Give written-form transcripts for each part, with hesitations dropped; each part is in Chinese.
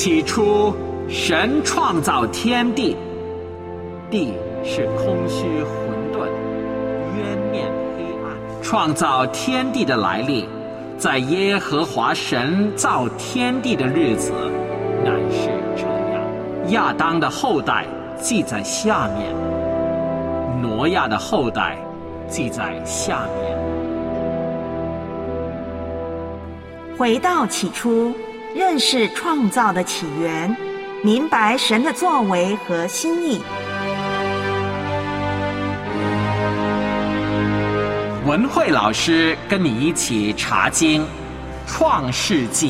起初，神创造天地，地是空虚混沌，渊面黑暗。创造天地的来历，在耶和华神造天地的日子，乃是这样。亚当的后代记在下面，挪亚的后代记在下面。 回到起初，认识创造的起源，明白神的作为和心意。 文慧老师跟你一起查经《创世纪》。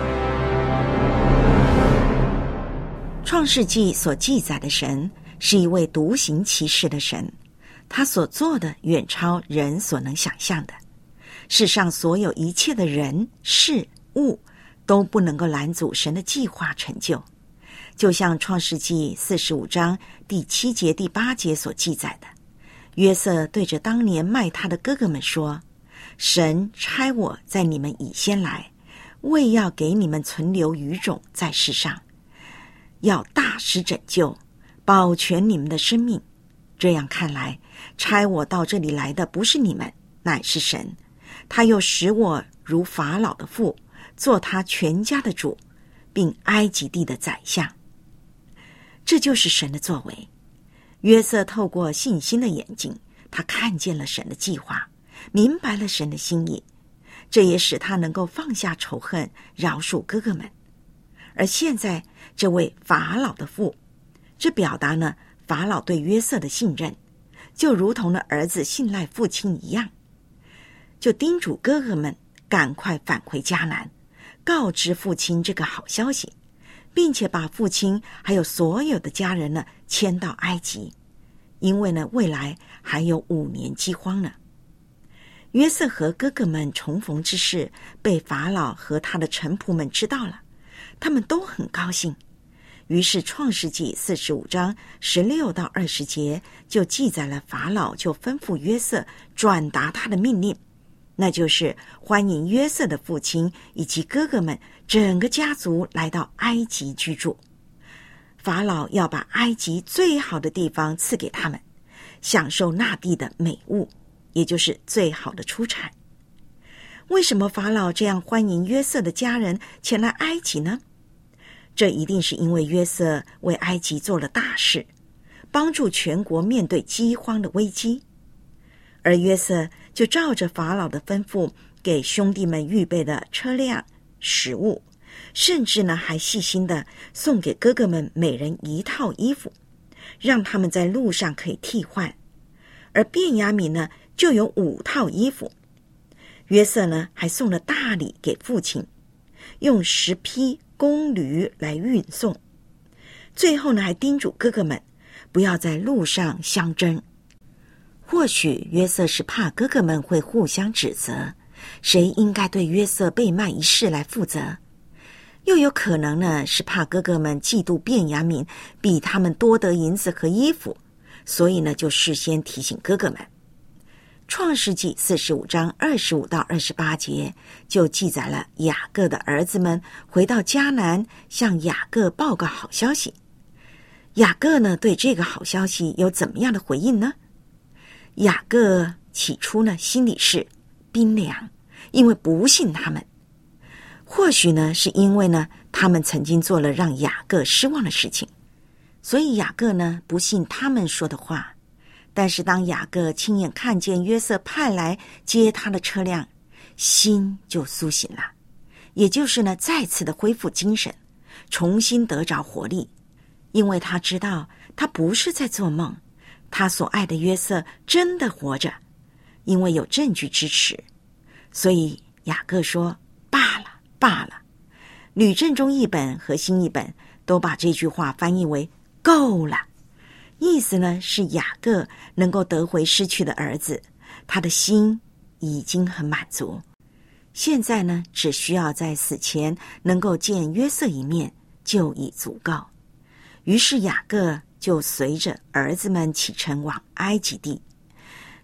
创世纪所记载的神是一位独行其事的神，他所做的远超人所能想象的。世上所有一切的人事物都不能够拦阻神的计划成就，就像创世纪45章第7节第8节所记载的，约瑟对着当年卖他的哥哥们说，神差我在你们以先来，为要给你们存留余种在世上，要大施拯救，保全你们的生命。这样看来，差我到这里来的不是你们，乃是神。他又使我如法老的父，做他全家的主，并埃及地的宰相。这就是神的作为。约瑟透过信心的眼睛，他看见了神的计划，明白了神的心意，这也使他能够放下仇恨，饶恕哥哥们。而现在这位法老的父，这表达呢法老对约瑟的信任，就如同了儿子信赖父亲一样，就叮嘱哥哥们赶快返回迦南，告知父亲这个好消息，并且把父亲还有所有的家人呢迁到埃及，因为呢未来还有5年饥荒呢。约瑟和哥哥们重逢之事被法老和他的臣仆们知道了，他们都很高兴。于是创世纪45章16到20节就记载了法老就吩咐约瑟转达他的命令，那就是欢迎约瑟的父亲以及哥哥们整个家族来到埃及居住。法老要把埃及最好的地方赐给他们，享受那地的美物，也就是最好的出产。为什么法老这样欢迎约瑟的家人前来埃及呢？这一定是因为约瑟为埃及做了大事，帮助全国面对饥荒的危机。而约瑟就照着法老的吩咐，给兄弟们预备的车辆、食物，甚至呢还细心的送给哥哥们每人1套衣服，让他们在路上可以替换。而便雅悯呢就有5套衣服。约瑟呢还送了大礼给父亲，用10匹公驴来运送。最后呢还叮嘱哥哥们不要在路上相争。或许约瑟是怕哥哥们会互相指责，谁应该对约瑟被卖一事来负责，又有可能呢是怕哥哥们嫉妒便雅悯比他们多得银子和衣服，所以呢就事先提醒哥哥们。创世纪45章25到28节就记载了雅各的儿子们回到迦南，向雅各报告好消息。雅各呢对这个好消息有怎么样的回应呢？雅各起初呢心里是冰凉，因为不信他们。或许呢是因为呢他们曾经做了让雅各失望的事情，所以雅各呢不信他们说的话。但是当雅各亲眼看见约瑟派来接他的车辆，心就苏醒了，也就是呢再次的恢复精神，重新得着活力。因为他知道他不是在做梦，他所爱的约瑟真的活着，因为有证据支持。所以雅各说罢了罢了。吕正中译本和新译本都把这句话翻译为够了，意思呢是雅各能够得回失去的儿子，他的心已经很满足，现在呢只需要在死前能够见约瑟一面就已足够。于是雅各就随着儿子们启程往埃及地。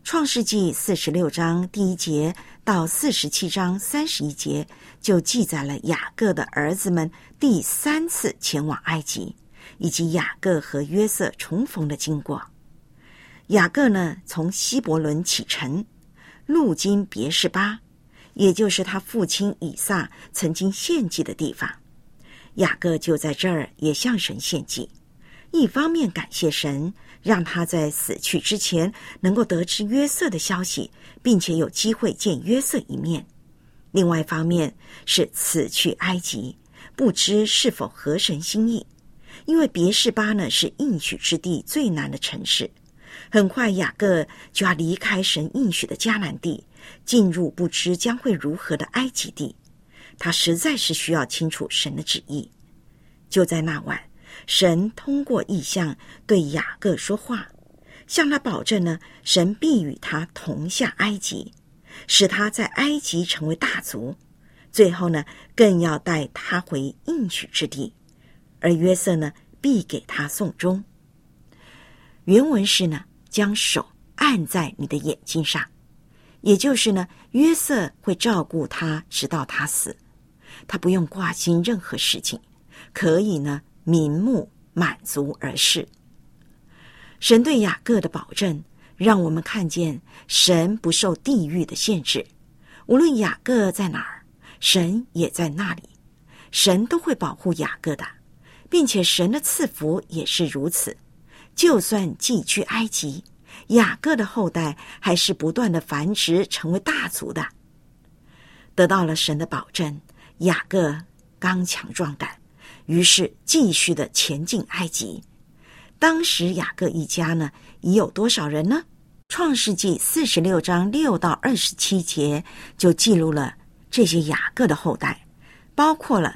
创世纪46章第1节到47章31节就记载了雅各的儿子们第3次前往埃及，以及雅各和约瑟重逢的经过。雅各呢，从希伯伦启程，路经别是巴，也就是他父亲以撒曾经献祭的地方。雅各就在这儿也向神献祭，一方面感谢神让他在死去之前能够得知约瑟的消息，并且有机会见约瑟一面；另外一方面是此去埃及，不知是否合神心意，因为别是巴呢是应许之地最难的城市。很快雅各就要离开神应许的迦南地，进入不知将会如何的埃及地。他实在是需要清楚神的旨意。就在那晚，神通过异象对雅各说话，向他保证呢，神必与他同下埃及，使他在埃及成为大族，最后呢，更要带他回应许之地，而约瑟呢，必给他送终。原文是呢，将手按在你的眼睛上，也就是呢，约瑟会照顾他直到他死，他不用挂心任何事情，可以呢瞑目满足而逝。神对雅各的保证，让我们看见神不受地域的限制，无论雅各在哪儿，神也在那里，神都会保护雅各的，并且神的赐福也是如此。就算寄居埃及，雅各的后代还是不断的繁殖，成为大族的。得到了神的保证，雅各刚强壮胆，于是继续的前进埃及。当时雅各一家呢，已有多少人呢？创世纪46章6到27节就记录了这些雅各的后代，包括了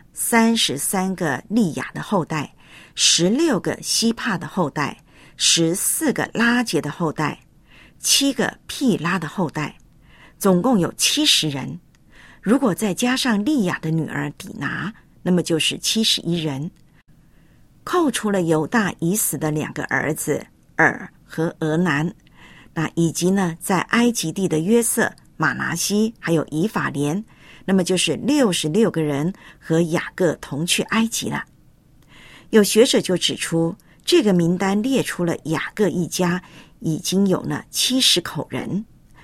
33个利亚的后代，16个希帕的后代，14个拉结的后代，7个毗拉的后代，总共有70人。如果再加上利亚的女儿底拿，那么就是71人。扣除了犹大已死的2个儿子尔和俄南，那以及呢在埃及地的约瑟、马拿西还有以法莲，那么就是66个人和雅各同去埃及了。有学者就指出，这个名单列出了雅各一家已经有了70口人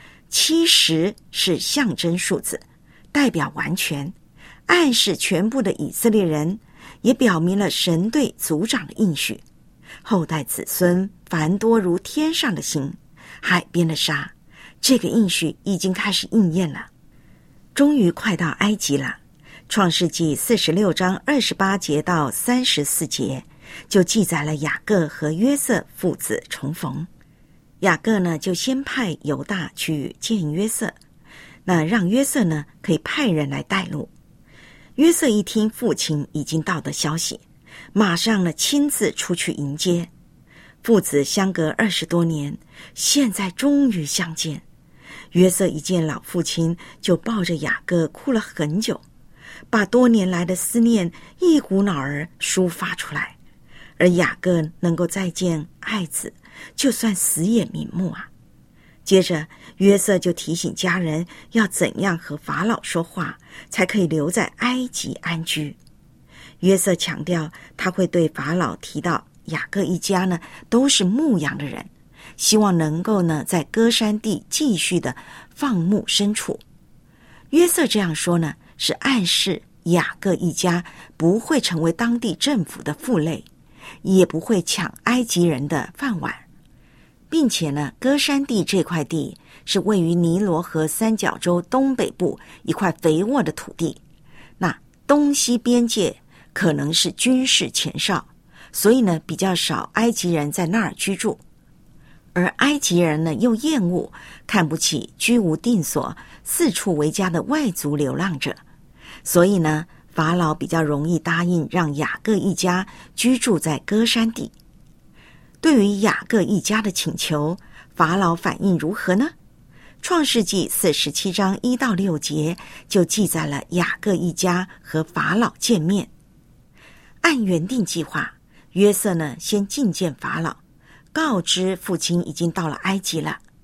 ，70是象征数字，代表完全，暗示全部的以色列人，也表明了神对族长的应许，后代子孙繁多如天上的星，海边的沙。这个应许已经开始应验了，终于快到埃及了。创世纪46章28节到34节就记载了雅各和约瑟父子重逢。雅各呢，就先派犹大去见约瑟，那让约瑟呢可以派人来带路。约瑟一听父亲已经到的消息，马上呢亲自出去迎接。父子相隔20多年，现在终于相见。约瑟一见老父亲，就抱着雅各哭了很久，把多年来的思念一股脑儿抒发出来。而雅各能够再见爱子，就算死也瞑目啊。接着约瑟就提醒家人要怎样和法老说话，才可以留在埃及安居。约瑟强调他会对法老提到雅各一家呢都是牧羊的人，希望能够呢在歌珊地继续的放牧牲畜。约瑟这样说呢，是暗示雅各一家不会成为当地政府的负累，也不会抢埃及人的饭碗，并且呢，歌珊地这块地是位于尼罗河三角洲东北部一块肥沃的土地，那东西边界可能是军事前哨，所以呢比较少埃及人在那儿居住。而埃及人呢又厌恶看不起居无定所四处为家的外族流浪者，所以呢法老比较容易答应让雅各一家居住在歌珊地。对于雅各一家的请求，法老反应如何呢？创世纪47章1到6节就记载了雅各一家和法老见面。按原定计划，约瑟呢先觐见法老，告知父亲已经到了埃及了，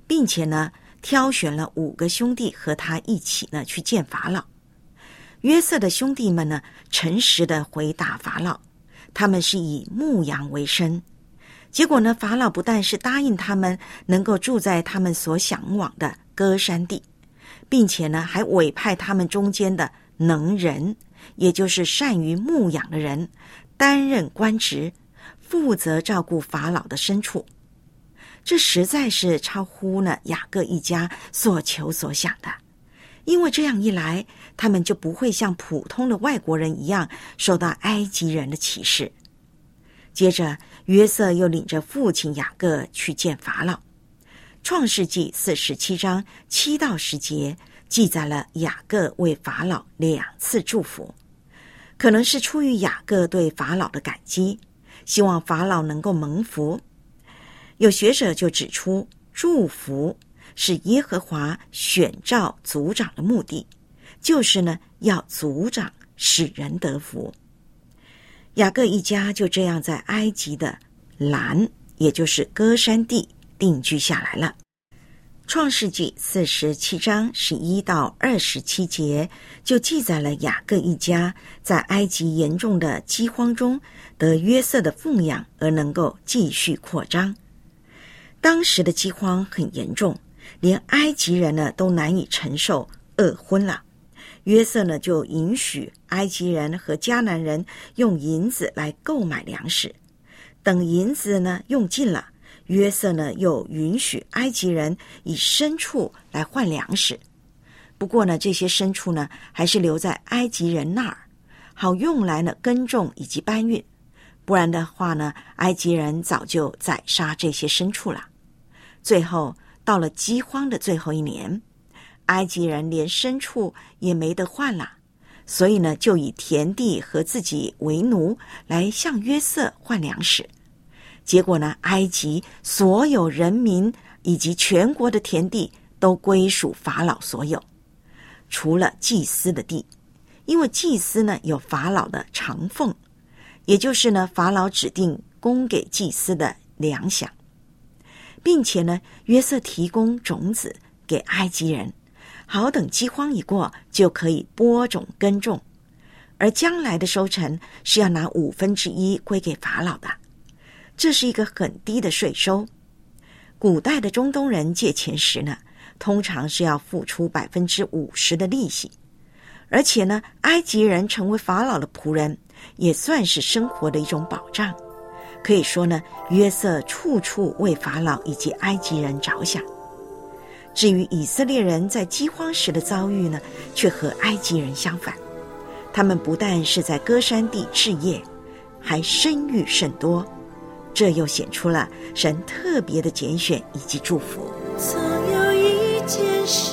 并且呢挑选了5个兄弟和他一起呢去见法老。约瑟的兄弟们呢诚实的回答法老，他们是以牧羊为生。结果呢，法老不但是答应他们能够住在他们所向往的歌珊地，并且呢还委派他们中间的能人，也就是善于牧养的人，担任官职，负责照顾法老的牲畜。这实在是超乎了雅各一家所求所想的，因为这样一来，他们就不会像普通的外国人一样受到埃及人的歧视。接着，约瑟又领着父亲雅各去见法老。创世纪47章7到10节记载了雅各为法老2次祝福，可能是出于雅各对法老的感激，希望法老能够蒙福。有学者就指出，祝福是耶和华选召族长的目的，就是呢要族长使人得福。雅各一家就这样在埃及的兰，也就是歌珊地定居下来了。创世纪47章11到27节就记载了雅各一家在埃及严重的饥荒中得约瑟的奉养而能够继续扩张。当时的饥荒很严重，连埃及人呢都难以承受，饿昏了。约瑟呢就允许埃及人和迦南人用银子来购买粮食，等银子呢用尽了，约瑟呢又允许埃及人以牲畜来换粮食。不过呢，这些牲畜呢还是留在埃及人那儿，好用来呢耕种以及搬运。不然的话呢，埃及人早就宰杀这些牲畜了。最后到了饥荒的最后一年，埃及人连牲畜也没得换了，所以呢就以田地和自己为奴来向约瑟换粮食。结果呢，埃及所有人民以及全国的田地都归属法老所有，除了祭司的地，因为祭司呢有法老的长俸，也就是呢法老指定供给祭司的粮饷，并且呢约瑟提供种子给埃及人，好等饥荒一过就可以播种耕种，而将来的收成是要拿1/5归给法老的。这是一个很低的税收。古代的中东人借钱时呢，通常是要付出50%的利息，而且呢，埃及人成为法老的仆人，也算是生活的一种保障。可以说呢，约瑟处处为法老以及埃及人着想。至于以色列人在饥荒时的遭遇呢，却和埃及人相反。他们不但是在歌珊地置业，还生育甚多，这又显出了神特别的拣选以及祝福。 总有一件事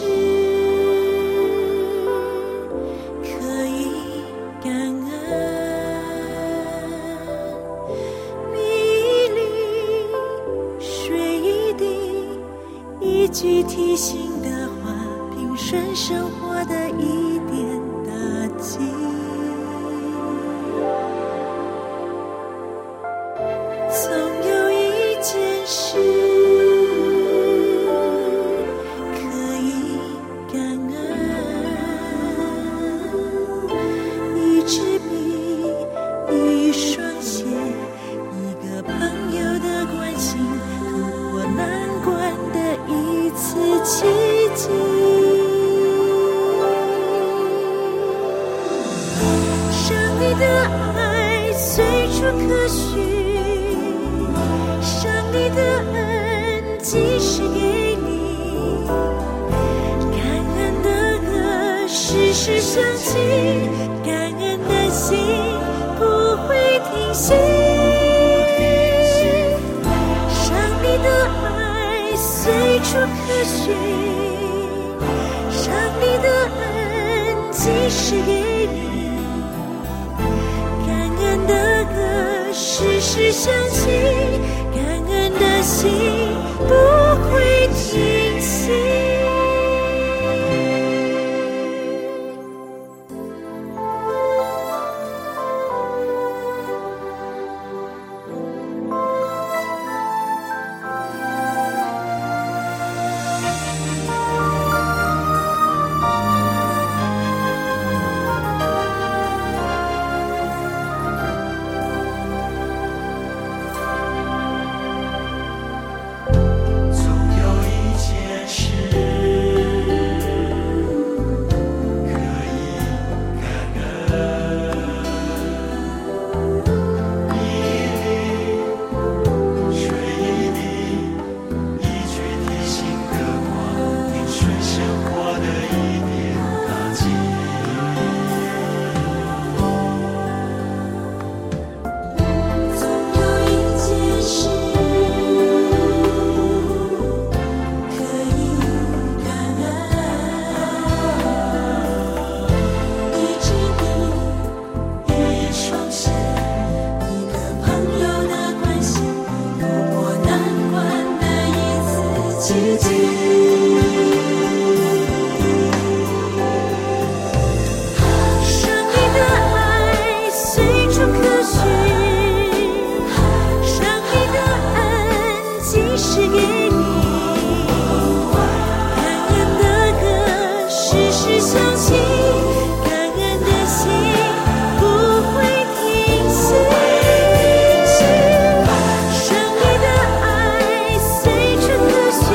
可以感恩，米粒水一滴，一句提醒的话，平顺生活的一点打击。总有一件事可以感恩，一支笔，一双鞋，一个朋友的关心，度过难关的一次奇迹。上帝的爱随处可寻，你的恩即是给你，感恩的歌时时响起，感恩的心不会停息。上帝的爱随处可寻，上帝的恩即是给你，感恩的歌时时响起，心不会停息。 奇迹。上帝的爱随处可寻，上帝的恩即时给你，感恩的歌时时响起，感恩的心不会停息。上帝的爱随处可寻，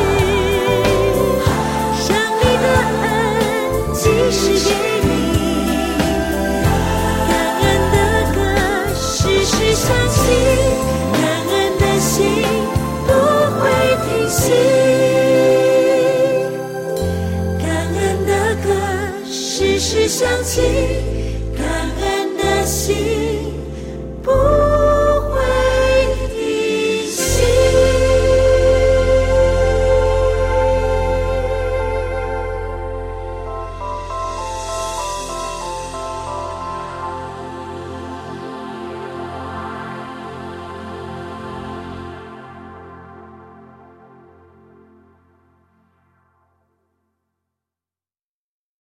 上帝的恩即时给你，感恩的歌时时响起，感恩的心不会停息。感恩的歌时时响起。